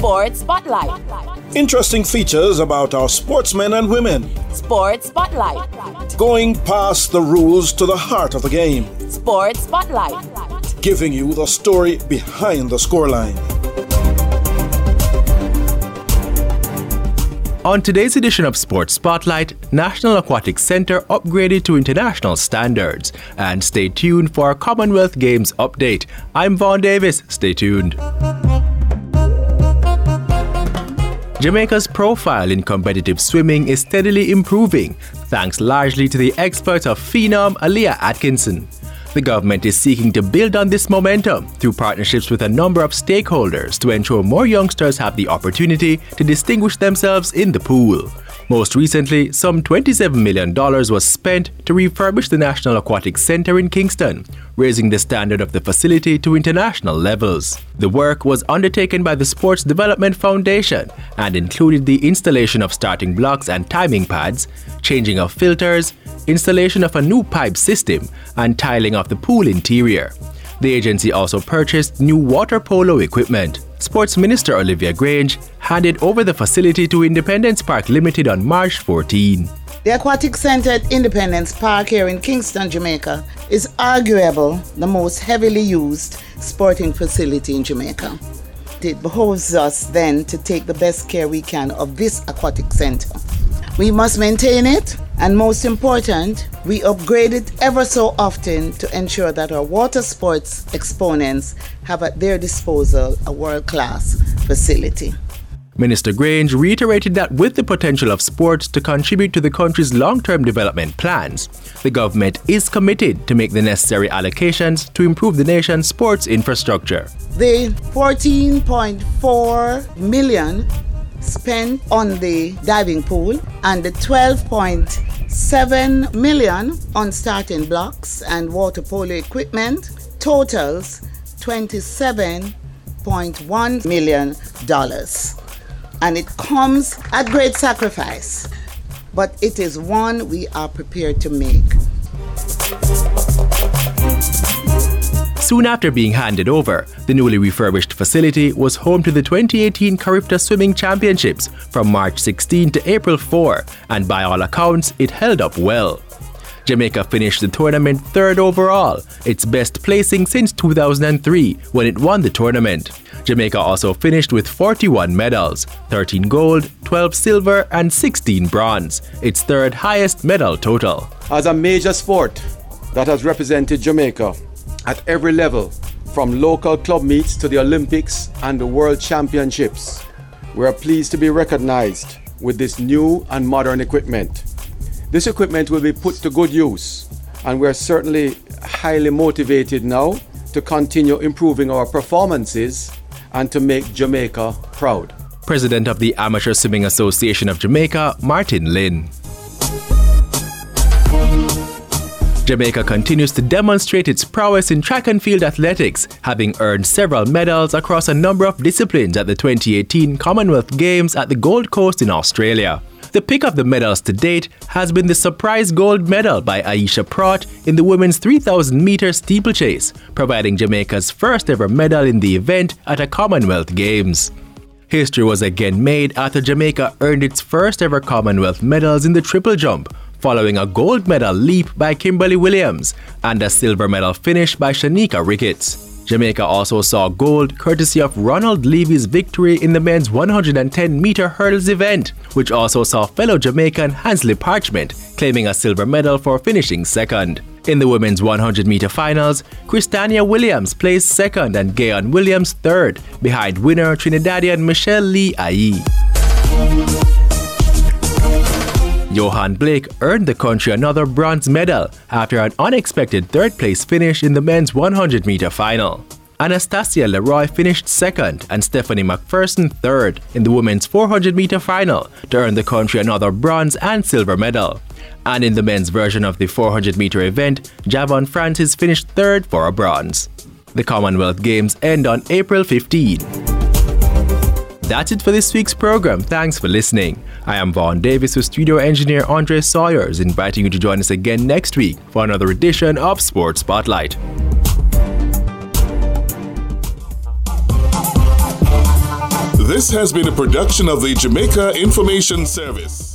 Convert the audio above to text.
Sports Spotlight. Interesting features about our sportsmen and women. Sports Spotlight. Going past the rules to the heart of the game. Sports Spotlight. Giving you the story behind the scoreline. On today's edition of Sports Spotlight, National Aquatic Centre upgraded to international standards. And stay tuned for our Commonwealth Games update. I'm Vaughn Davis. Stay tuned. Jamaica's profile in competitive swimming is steadily improving, thanks largely to the experts of Phenom Aaliyah Atkinson. The government is seeking to build on this momentum through partnerships with a number of stakeholders to ensure more youngsters have the opportunity to distinguish themselves in the pool. Most recently, some $27 million was spent to refurbish the National Aquatic Centre in Kingston, raising the standard of the facility to international levels. The work was undertaken by the Sports Development Foundation and included the installation of starting blocks and timing pads, changing of filters, installation of a new pipe system, and tiling of the pool interior. The agency also purchased new water polo equipment. Sports Minister Olivia Grange handed over the facility to Independence Park Limited on March 14. The Aquatic Centre at Independence Park here in Kingston, Jamaica is arguably the most heavily used sporting facility in Jamaica. It behoves us then to take the best care we can of this aquatic centre. We must maintain it, and most important, we upgrade it ever so often to ensure that our water sports exponents have at their disposal a world-class facility. Minister Grange reiterated that with the potential of sports to contribute to the country's long-term development plans, the government is committed to make the necessary allocations to improve the nation's sports infrastructure. The $14.4 million spent on the diving pool and the $12.7 million on starting blocks and water polo equipment totals $27.1 million. And it comes at great sacrifice, but it is one we are prepared to make. Soon after being handed over, the newly refurbished facility was home to the 2018 Carifta Swimming Championships from March 16 to April 4, and by all accounts, it held up well. Jamaica finished the tournament third overall, its best placing since 2003 when it won the tournament. Jamaica also finished with 41 medals, 13 gold, 12 silver and 16 bronze, its third highest medal total. As a major sport that has represented Jamaica at every level, from local club meets to the Olympics and the World Championships, we are pleased to be recognized with this new and modern equipment. This equipment will be put to good use, and we are certainly highly motivated now to continue improving our performances and to make Jamaica proud. President of the Amateur Swimming Association of Jamaica, Martin Lynn. Jamaica continues to demonstrate its prowess in track and field athletics, having earned several medals across a number of disciplines at the 2018 Commonwealth Games at the Gold Coast in Australia. The pick of the medals to date has been the surprise gold medal by Aisha Pratt in the women's 3,000-meter steeplechase, providing Jamaica's first ever medal in the event at a Commonwealth Games. History was again made after Jamaica earned its first ever Commonwealth medals in the triple jump, following a gold medal leap by Kimberly Williams and a silver medal finish by Shanika Ricketts. Jamaica also saw gold courtesy of Ronald Levy's victory in the men's 110-meter hurdles event, which also saw fellow Jamaican Hansley Parchment claiming a silver medal for finishing second. In the women's 100-meter finals, Christania Williams placed second and Gayon Williams third, behind winner Trinidadian Michelle Lee Ayi. Johan Blake earned the country another bronze medal after an unexpected third-place finish in the men's 100-meter final. Anastasia Leroy finished second and Stephanie McPherson third in the women's 400-meter final to earn the country another bronze and silver medal. And in the men's version of the 400-meter event, Javon Francis finished third for a bronze. The Commonwealth Games end on April 15. That's it for this week's program. Thanks for listening. I am Vaughn Davis with studio engineer Andre Sawyers, inviting you to join us again next week for another edition of Sports Spotlight. This has been a production of the Jamaica Information Service.